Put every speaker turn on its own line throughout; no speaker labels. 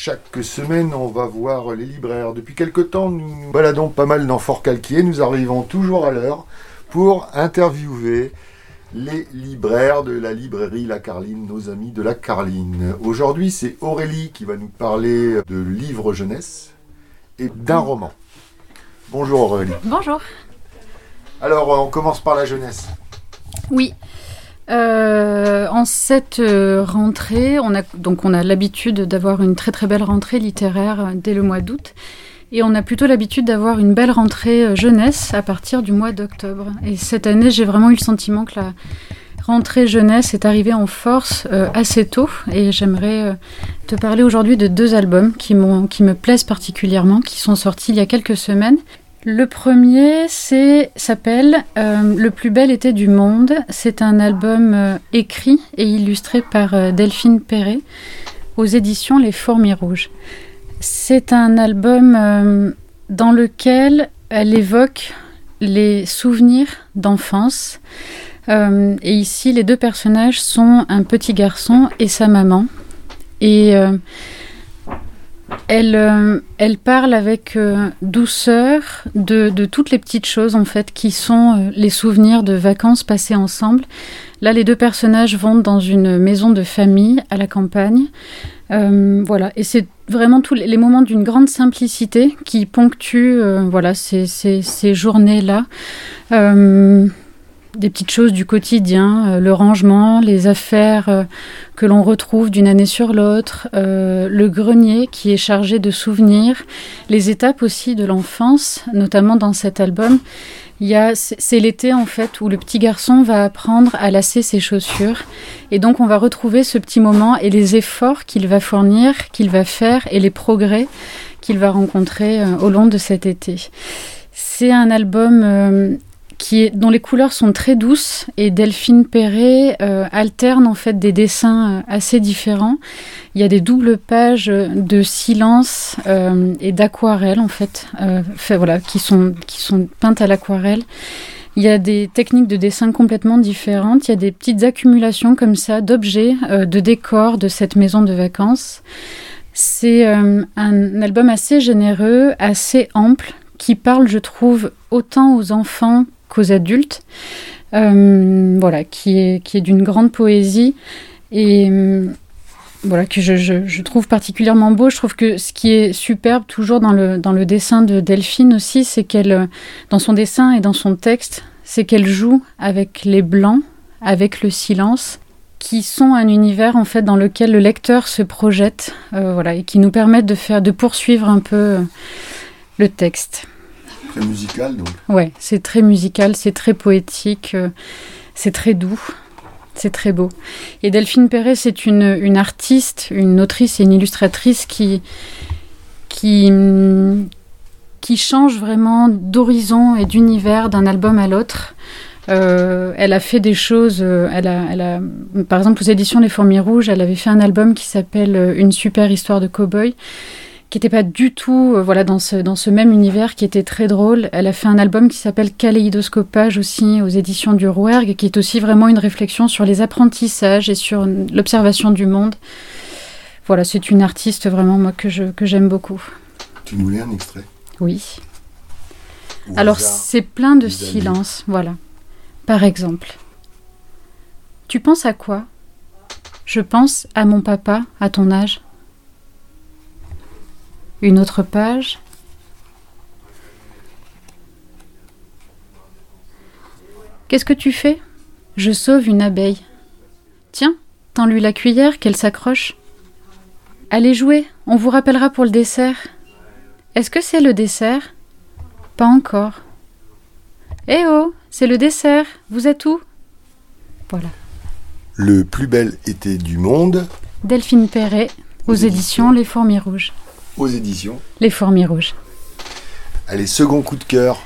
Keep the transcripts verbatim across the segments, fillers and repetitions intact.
chaque semaine, on va voir les libraires. Depuis quelque temps, nous nous baladons pas mal dans Forcalquier. Nous arrivons toujours à l'heure pour interviewer les libraires de la librairie La Carline, nos amis de La Carline. Aujourd'hui, c'est Aurélie qui va nous parler de livres jeunesse et d'un roman. Bonjour Aurélie.
Bonjour.
Alors, on commence par la jeunesse.
Oui. Euh, en cette euh, rentrée, on a, donc on a l'habitude d'avoir une très très belle rentrée littéraire euh, dès le mois d'août. Et on a plutôt l'habitude d'avoir une belle rentrée euh, jeunesse à partir du mois d'octobre. Et cette année, j'ai vraiment eu le sentiment que la rentrée jeunesse est arrivée en force euh, assez tôt. Et j'aimerais euh, te parler aujourd'hui de deux albums qui, m'ont, qui me plaisent particulièrement, qui sont sortis il y a quelques semaines. Le premier c'est, s'appelle euh, « Le plus bel été du monde ». C'est un album euh, écrit et illustré par euh, Delphine Perret aux éditions Les Fourmis Rouges. C'est un album euh, dans lequel elle évoque les souvenirs d'enfance. Euh, et ici, les deux personnages sont un petit garçon et sa maman. Et euh, elle, euh, elle parle avec euh, douceur de, de toutes les petites choses en fait, qui sont euh, les souvenirs de vacances passées ensemble. Là, les deux personnages vont dans une maison de famille à la campagne. Euh, voilà, et c'est vraiment tous les moments d'une grande simplicité qui ponctuent euh, voilà, ces, ces, ces journées-là. Euh, des petites choses du quotidien, euh, le rangement, les affaires euh, que l'on retrouve d'une année sur l'autre, euh, le grenier qui est chargé de souvenirs, les étapes aussi de l'enfance, notamment dans cet album. Il y a, c'est, c'est l'été en fait où le petit garçon va apprendre à lasser ses chaussures et donc on va retrouver ce petit moment et les efforts qu'il va fournir, qu'il va faire et les progrès qu'il va rencontrer euh, au long de cet été. C'est un album euh, qui est, dont les couleurs sont très douces et Delphine Perret euh, alterne en fait des dessins euh, assez différents. Il y a des doubles pages de silence euh, et d'aquarelle en fait, euh, fait, voilà, qui sont, qui sont peintes à l'aquarelle. Il y a des techniques de dessin complètement différentes. Il y a des petites accumulations comme ça d'objets, euh, de décors de cette maison de vacances. C'est euh, un album assez généreux, assez ample, qui parle, je trouve, autant aux enfants qu'aux adultes. Euh, voilà, qui est, qui est d'une grande poésie et euh, voilà, que je, je, je trouve particulièrement beau. Je trouve que ce qui est superbe toujours dans le, dans le dessin de Delphine aussi, c'est qu'elle, dans son dessin et dans son texte, c'est qu'elle joue avec les blancs, avec le silence, qui sont un univers en fait dans lequel le lecteur se projette, euh, voilà, et qui nous permettent de faire, de poursuivre un peu euh, le texte.
Très musical donc.
Ouais, c'est très musical, c'est très poétique, euh, c'est très doux. C'est très beau. Et Delphine Perret, c'est une, une artiste, une autrice et une illustratrice qui, qui, qui change vraiment d'horizon et d'univers d'un album à l'autre. Euh, elle a fait des choses... Elle a, elle a, par exemple, aux éditions Les Fourmis Rouges, elle avait fait un album qui s'appelle « Une super histoire de cow-boy », qui n'était pas du tout euh, voilà, dans, ce, dans ce même univers, qui était très drôle. Elle a fait un album qui s'appelle Kaléidoscopage aussi, aux éditions du Rouergue, qui est aussi vraiment une réflexion sur les apprentissages et sur l'observation du monde. Voilà, c'est une artiste vraiment, moi, que, je, que j'aime beaucoup.
Tu nous lis un extrait ?
Oui.
Au
Alors,
hasard,
c'est plein de silence, voilà. Par exemple, tu penses à quoi ? Je pense à mon papa, à ton âge. Une autre page. Qu'est-ce que tu fais ? Je sauve une abeille. Tiens, tends-lui la cuillère, qu'elle s'accroche. Allez jouer, on vous rappellera pour le dessert. Est-ce que c'est le dessert ? Pas encore. Eh oh, c'est le dessert, vous êtes où ? Voilà.
Le plus bel été du monde.
Delphine Perret, aux, aux éditions, éditions Les Fourmis Rouges.
Aux éditions
Les Fourmis Rouges.
Allez, second coup de cœur.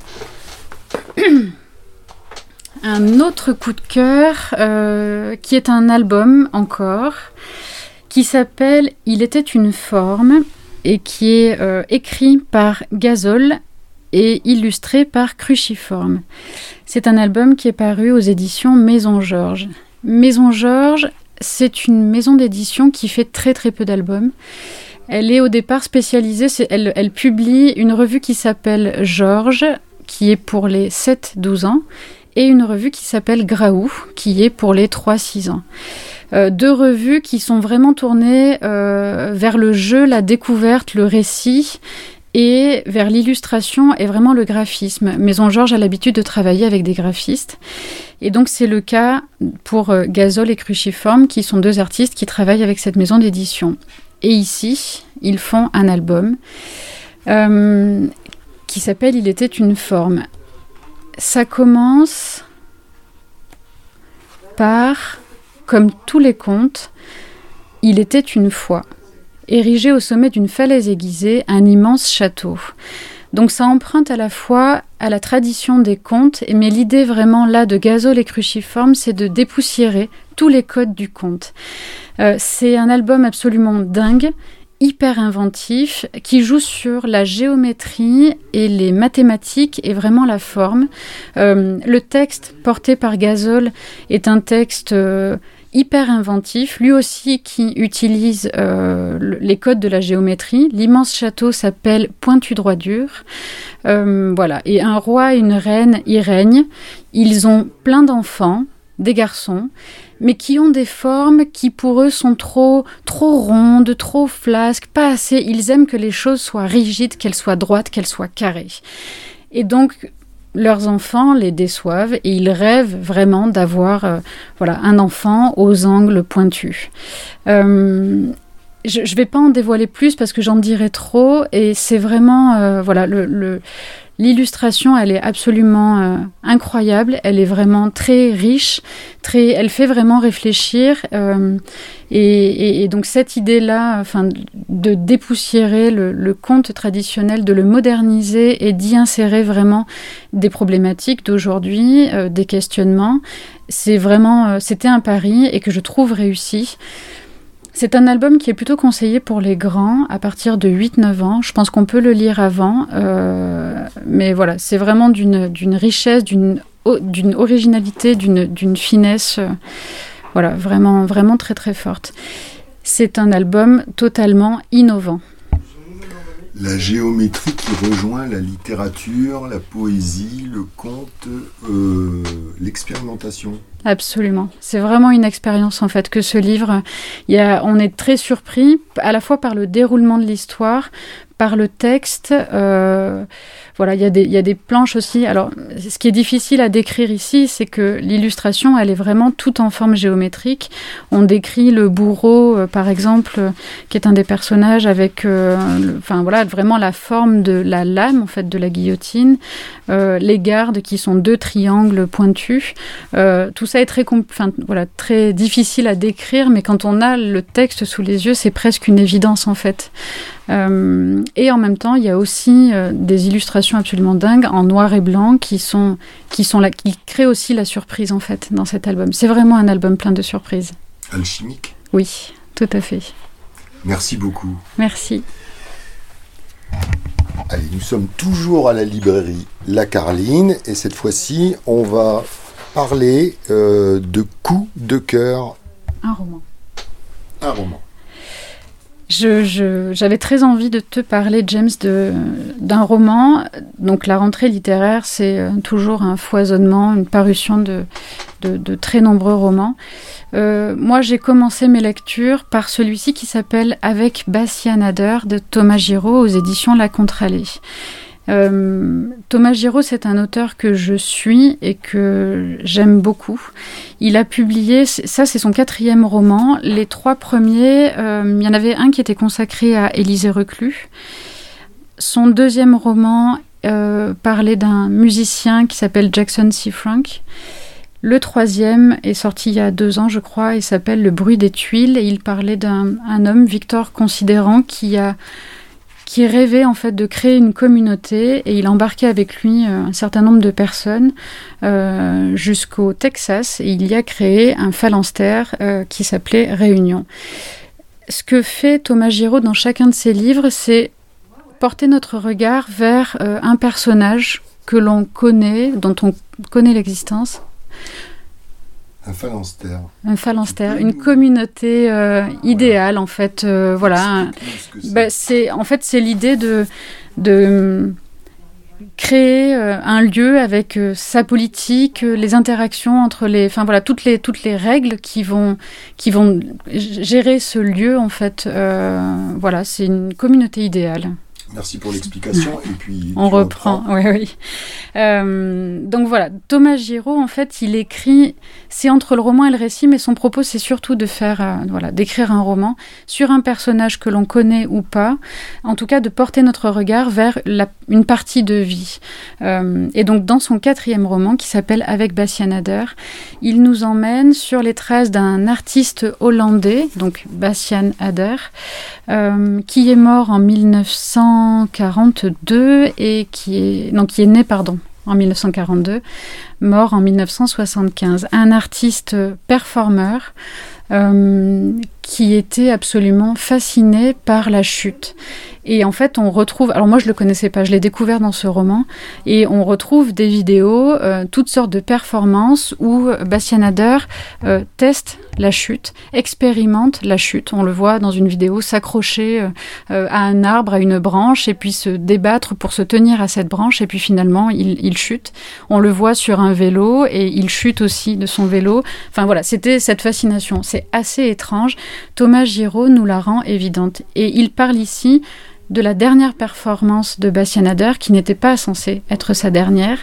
Un autre coup de cœur, euh, qui est un album encore, qui s'appelle « Il était une forme » et qui est euh, écrit par Gazole et illustré par Cruciforme. C'est un album qui est paru aux éditions Maison Georges. Maison Georges, c'est une maison d'édition qui fait très très peu d'albums. Elle est au départ spécialisée, c'est, elle, elle publie une revue qui s'appelle Georges, qui est pour les sept douze ans, et une revue qui s'appelle Graou, qui est pour les trois six ans. Euh, deux revues qui sont vraiment tournées euh, vers le jeu, la découverte, le récit, et vers l'illustration et vraiment le graphisme. Maison Georges a l'habitude de travailler avec des graphistes. Et donc c'est le cas pour euh, Gazole et Cruciforme, qui sont deux artistes qui travaillent avec cette maison d'édition. Et ici, ils font un album euh, qui s'appelle « Il était une forme ». Ça commence par, comme tous les contes, « Il était une fois ». Érigé au sommet d'une falaise aiguisée, un immense château. Donc ça emprunte à la fois à la tradition des contes, mais l'idée vraiment là de Gazole et Cruciforme, c'est de dépoussiérer tous les codes du conte. Euh, c'est un album absolument dingue, hyper inventif, qui joue sur la géométrie et les mathématiques et vraiment la forme. Euh, le texte porté par Gazole est un texte... Euh, hyper inventif, lui aussi qui utilise euh, les codes de la géométrie. L'immense château s'appelle Pointu Droit Dur. Euh, voilà. Et un roi et une reine y règnent. Ils ont plein d'enfants, des garçons, mais qui ont des formes qui pour eux sont trop, trop rondes, trop flasques, pas assez. Ils aiment que les choses soient rigides, qu'elles soient droites, qu'elles soient carrées. Et donc... leurs enfants les déçoivent et ils rêvent vraiment d'avoir euh, voilà, un enfant aux angles pointus. Euh, je ne vais pas en dévoiler plus parce que j'en dirai trop et c'est vraiment... Euh, voilà, le, le, l'illustration, elle est absolument euh, incroyable, elle est vraiment très riche, très, elle fait vraiment réfléchir euh, et, et, et donc cette idée-là, enfin, de dépoussiérer le, le conte traditionnel, de le moderniser et d'y insérer vraiment des problématiques d'aujourd'hui, euh, des questionnements, c'est vraiment, euh, c'était un pari et que je trouve réussi. C'est un album qui est plutôt conseillé pour les grands, à partir de huit neuf ans. Je pense qu'on peut le lire avant, euh, mais voilà, c'est vraiment d'une, d'une richesse, d'une, d'une originalité, d'une, d'une finesse, euh, voilà, vraiment, vraiment très très forte. C'est un album totalement innovant.
La géométrie qui rejoint la littérature, la poésie, le conte, euh, l'expérimentation.
Absolument. C'est vraiment une expérience en fait que ce livre. Il y a, on est très surpris à la fois par le déroulement de l'histoire, par le texte. Euh, voilà, il y a des, il y a des planches aussi. Alors, ce qui est difficile à décrire ici, c'est que l'illustration, elle est vraiment toute en forme géométrique. On décrit le bourreau, euh, par exemple, euh, qui est un des personnages avec, euh, le, enfin voilà, vraiment la forme de la lame en fait de la guillotine. Euh, les gardes qui sont deux triangles pointus. Euh, tout ça est très, compl- enfin, voilà, très difficile à décrire, mais quand on a le texte sous les yeux, c'est presque une évidence en fait. Euh, et en même temps, il y a aussi euh, des illustrations absolument dingues en noir et blanc qui sont, qui sont là, qui créent aussi la surprise en fait dans cet album. C'est vraiment un album plein de surprises.
Alchimique.
Oui, tout à fait.
Merci beaucoup.
Merci.
Allez, nous sommes toujours à la librairie La Carline et cette fois-ci, on va parler euh, de Coup de cœur.
Un roman.
Un roman.
Je, je, j'avais très envie de te parler, James, de, d'un roman. Donc la rentrée littéraire, c'est toujours un foisonnement, une parution de, de, de très nombreux romans. Euh, moi, j'ai commencé mes lectures par celui-ci qui s'appelle « Avec Bastien Nader » de Thomas Giraud aux éditions La Contre-Allée. Euh, Thomas Giraud, c'est un auteur que je suis et que j'aime beaucoup. Il a publié, ça c'est son quatrième roman. Les trois premiers, euh, il y en avait un qui était consacré à Élisée Reclus. Son deuxième roman euh, parlait d'un musicien qui s'appelle Jackson C. Frank. Le troisième est sorti il y a deux ans, je crois, et s'appelle Le bruit des tuiles. Et il parlait d'un un homme, Victor Considérant, qui a qui rêvait en fait de créer une communauté et il embarquait avec lui euh, un certain nombre de personnes euh, jusqu'au Texas et il y a créé un phalanstère euh, qui s'appelait Réunion. Ce que fait Thomas Giraud dans chacun de ses livres, c'est porter notre regard vers euh, un personnage que l'on connaît, dont on connaît l'existence.
Un phalanstère.
Un phalanstère, une communauté euh, voilà. idéale en fait. Euh, voilà. Un, c'est. Bah, c'est, en fait, c'est l'idée de, de créer euh, un lieu avec euh, sa politique, euh, les interactions entre les, enfin voilà, toutes les toutes les règles qui vont qui vont gérer ce lieu en fait. Euh, voilà, c'est une communauté idéale.
Merci pour l'explication. Et puis
on reprend. Oui, oui. Euh, donc voilà, Thomas Giraud, en fait, il écrit. C'est entre le roman et le récit, mais son propos, c'est surtout de faire, euh, voilà, d'écrire un roman sur un personnage que l'on connaît ou pas. En tout cas, de porter notre regard vers la, une partie de vie. Euh, et donc, dans son quatrième roman, qui s'appelle Avec Bastiaan Hader, il nous emmène sur les traces d'un artiste hollandais, donc Bastiaan Hader, euh, qui est mort en mille neuf cent quarante-deux et qui est, non, qui est né, pardon, en mille neuf cent quarante-deux, mort en mille neuf cent soixante-quinze. Un artiste performeur euh, qui était absolument fasciné par la chute. Et en fait, on retrouve... Alors moi, je ne le connaissais pas, je l'ai découvert dans ce roman. Et on retrouve des vidéos, euh, toutes sortes de performances où Bastiaan Hader euh, teste la chute, expérimente la chute. On le voit dans une vidéo s'accrocher euh, à un arbre, à une branche, et puis se débattre pour se tenir à cette branche. Et puis finalement, il, il chute. On le voit sur un vélo et il chute aussi de son vélo. Enfin voilà, c'était cette fascination. C'est assez étrange. Thomas Giraud nous la rend évidente. Et il parle ici de la dernière performance de Bastiaan Hader, qui n'était pas censée être sa dernière.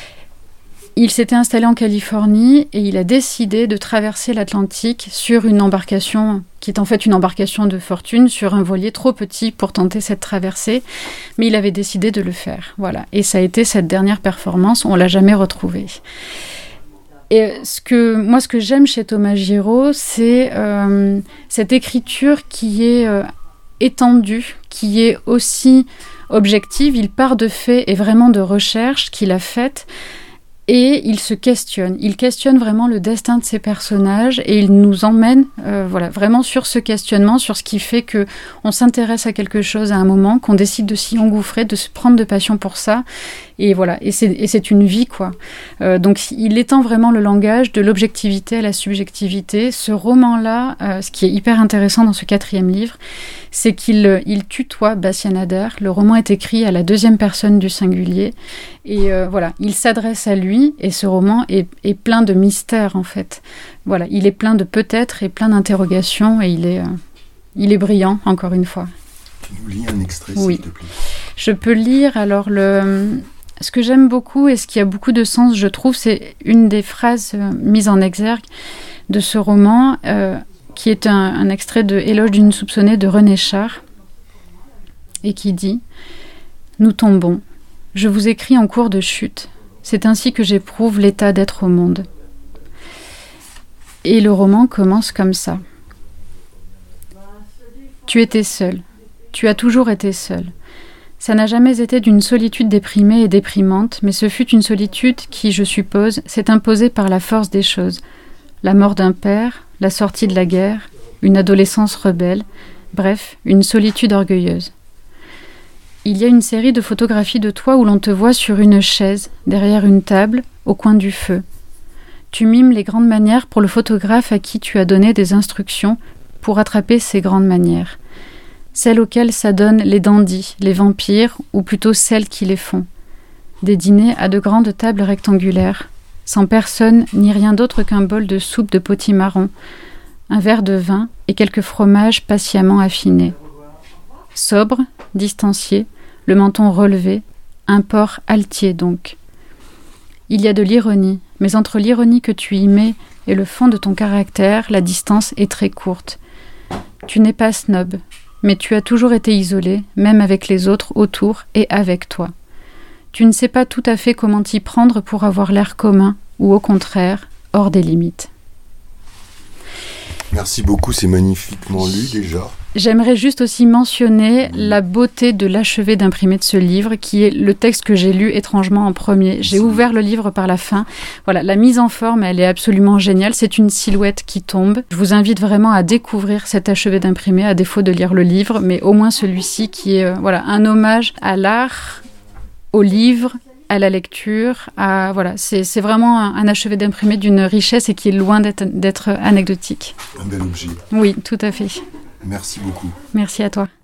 Il s'était installé en Californie et il a décidé de traverser l'Atlantique sur une embarcation qui est en fait une embarcation de fortune, sur un voilier trop petit pour tenter cette traversée. Mais il avait décidé de le faire. Voilà. Et ça a été cette dernière performance. On ne l'a jamais retrouvée. Et ce que, moi, ce que j'aime chez Thomas Giraud, c'est euh, cette écriture qui est euh, étendue, qui est aussi objective. Il part de faits et vraiment de recherches qu'il a faites. Et il se questionne, il questionne vraiment le destin de ses personnages et il nous emmène euh, voilà, vraiment sur ce questionnement, sur ce qui fait qu'on s'intéresse à quelque chose à un moment, qu'on décide de s'y engouffrer, de se prendre de passion pour ça. Et voilà, et c'est, et c'est une vie, quoi. Euh, donc il étend vraiment le langage de l'objectivité à la subjectivité. Ce roman-là, euh, ce qui est hyper intéressant dans ce quatrième livre, c'est qu'il il tutoie Bastiaan Hader. Le roman est écrit à la deuxième personne du singulier. Et euh, voilà, il s'adresse à lui, et ce roman est, est plein de mystères, en fait. Voilà, il est plein de peut-être et plein d'interrogations, et il est, euh, il est brillant, encore une fois.
Tu nous lis un extrait,
oui.
S'il te plaît.
Je peux lire, alors, le... ce que j'aime beaucoup, et ce qui a beaucoup de sens, je trouve, c'est une des phrases euh, mises en exergue de ce roman, euh, qui est un, un extrait de Éloge d'une soupçonnée de René Char, et qui dit « Nous tombons. Je vous écris en cours de chute. C'est ainsi que j'éprouve l'état d'être au monde. » Et le roman commence comme ça. « Tu étais seul. Tu as toujours été seul. Ça n'a jamais été d'une solitude déprimée et déprimante, mais ce fut une solitude qui, je suppose, s'est imposée par la force des choses. La mort d'un père, la sortie de la guerre, une adolescence rebelle, bref, une solitude orgueilleuse. Il y a une série de photographies de toi où l'on te voit sur une chaise, derrière une table, au coin du feu. Tu mimes les grandes manières pour le photographe à qui tu as donné des instructions pour attraper ces grandes manières. Celles auxquelles s'adonnent les dandys, les vampires, ou plutôt celles qui les font. Des dîners à de grandes tables rectangulaires, sans personne ni rien d'autre qu'un bol de soupe de potimarron, un verre de vin et quelques fromages patiemment affinés. Sobre, distancié, le menton relevé, un port altier donc. Il y a de l'ironie, mais entre l'ironie que tu y mets et le fond de ton caractère, la distance est très courte. Tu n'es pas snob, mais tu as toujours été isolé, même avec les autres autour et avec toi. Tu ne sais pas tout à fait comment t'y prendre pour avoir l'air commun, ou au contraire, hors des limites.
Merci beaucoup, c'est magnifiquement lu déjà.
J'aimerais juste aussi mentionner la beauté de l'achevé d'imprimer de ce livre, qui est le texte que j'ai lu étrangement en premier. J'ai ouvert le livre par la fin. Voilà, la mise en forme, elle est absolument géniale. C'est une silhouette qui tombe. Je vous invite vraiment à découvrir cet achevé d'imprimer, à défaut de lire le livre, mais au moins celui-ci qui est euh, voilà, un hommage à l'art, au livre à la lecture. À, voilà, c'est, c'est vraiment un, un achevé d'imprimé d'une richesse et qui est loin d'être, d'être anecdotique.
Un bel objet.
Oui, tout à fait.
Merci beaucoup.
Merci à toi.